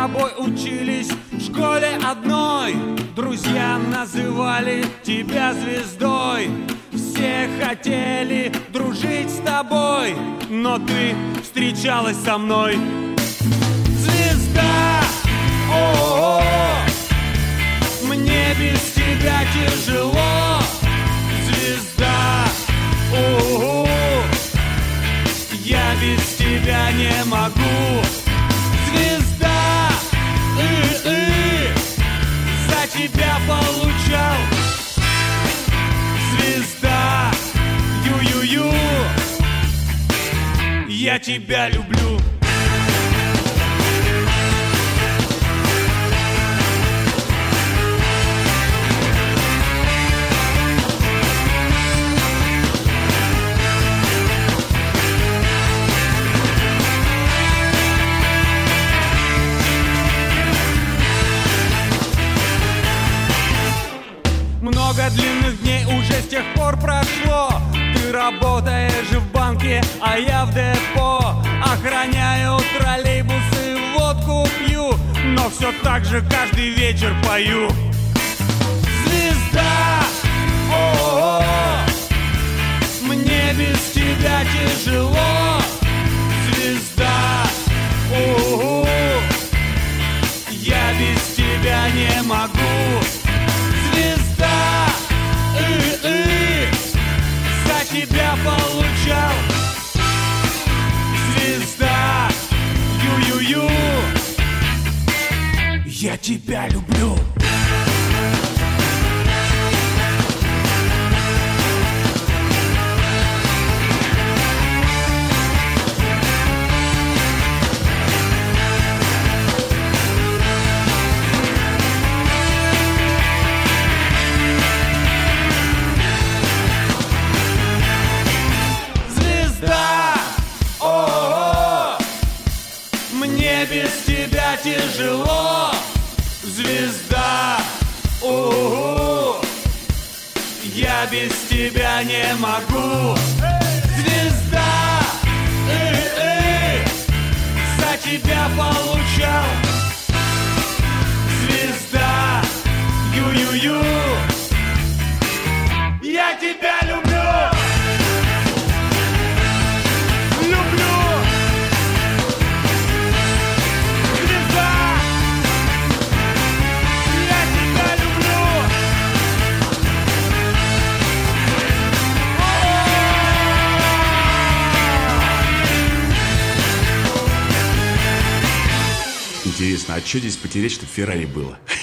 тобой учились в школе одной. Друзья называли тебя звездой. Все хотели дружить с тобой, но ты встречалась со мной. Звезда, о-о-о, мне без тебя тяжело. Звезда, о-о-о, я без тебя не могу. Звезда, за тебя получал. Звезда, ю-ю-ю, я тебя люблю. Много длинных дней уже с тех пор прошло. Ты работаешь в банке, а я в депо. Охраняю троллейбусы, водку пью, но все так же каждый вечер пою. Звезда, о-о-о, мне без тебя тяжело. Звезда, о-о-о, я без тебя не могу. Звезда, за тебя получал. Звезда, ю-ю-ю, я тебя люблю. Без тебя тяжело. Звезда, о-о-о, я без тебя не могу. Звезда, за тебя получал. Звезда, ю-ю-ю, я тебя люблю. Интересно, а что здесь потерять, чтобы Феррари было?